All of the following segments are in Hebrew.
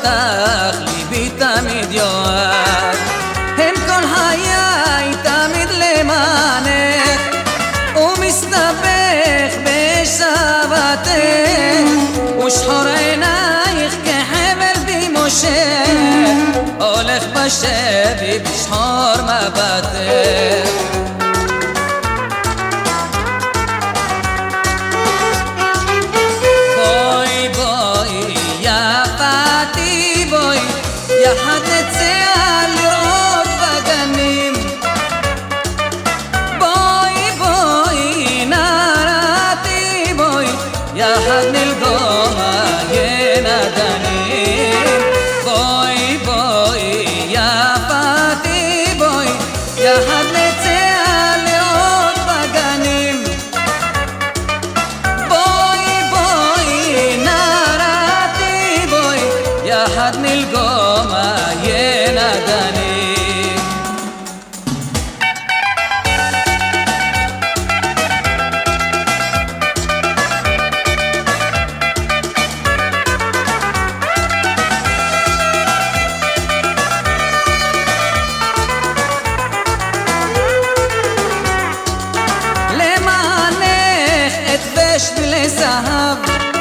אותך ליבי תמיד יאהב, הם כל חיי תמיד למענך, ומסתבך בשבתך, ושחור עינייך כחבל במושך, הולך בשבי בשחור מבטך. בואי בואי יפתי בואי, יחד נצא לראות בגנים, בואי בואי נערתי בואי, יחד נלגום עין הגנים, בואי בואי יפתי בואי, יחד נצא לראות בגנים, בואי בואי נערתי בואי, יחד נלגום עין הגנים. שבילי זהב,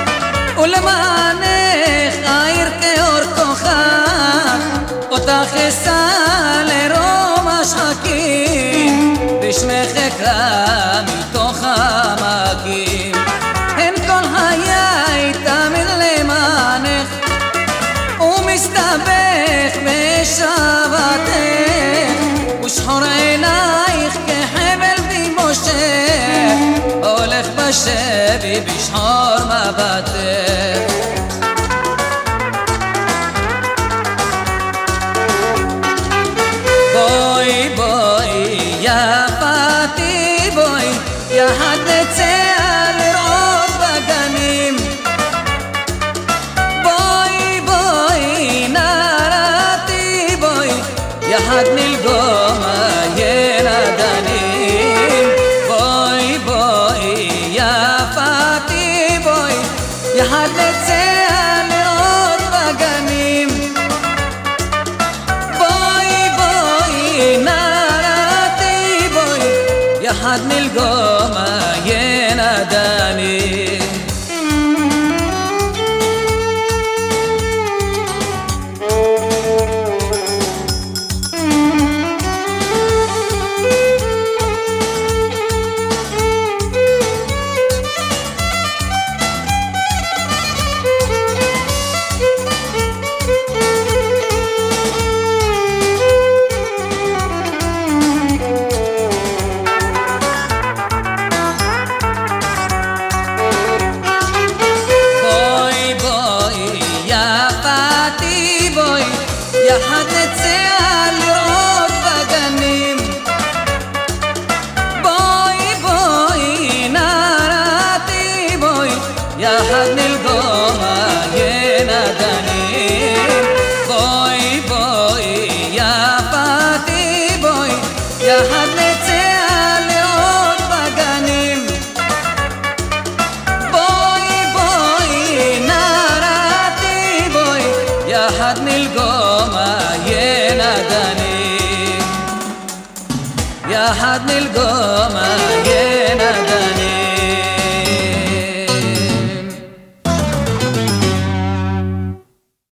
ולמענך העיר כאור כוכב, אותך אשא לרום השחקים, בשמך אקרא מתוך העמקים, הן כל חיי תמיד למענך, ומסתבך בשבתך, ושחור עינייך כחבל במושך, הולך בשבי בשחור מבטך. בואי בואי יפתי בואי, יחד נצא לראות בגנים, בואי בואי נערתי בואי, יחד נלגום עין הגנים, בואי בואי יפתי בואי, יחד נצא לראות בגנים, בואי בואי נערתי בואי, יחד נלגום עין הגנים. יחד נצא לראות בגנים, בואי בואי נערתי בואי, יחד נלגום עין הגנים, בואי בואי יפתי בואי, יחד נצא לראות בגנים, בואי בואי נערתי בואי, יחד נלגום עין הגנים, יחד נלגום עין הגנים.